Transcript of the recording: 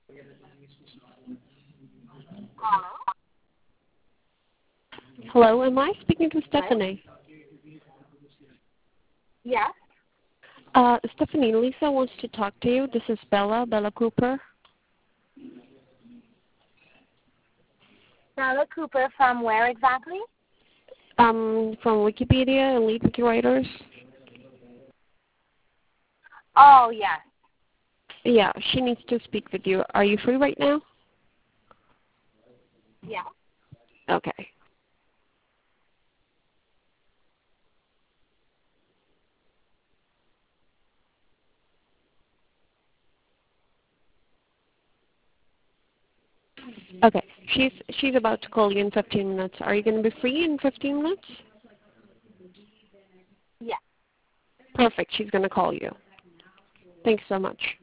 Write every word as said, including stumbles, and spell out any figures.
Hello? Hello, am I speaking to Hello? Stephanie? Yes. Uh, Stephanie, Lisa wants to talk to you. This is Bella, Bella Cooper. Bella Cooper from where exactly? Um, from Wikipedia and Lead Wikidata. Oh, yes. Yeah, she needs to speak with you. Are you free right now? Yeah. Okay. Okay. She's she's about to call you in fifteen minutes. Are you going to be free in fifteen minutes? Yeah. Perfect. She's going to call you. Thanks so much.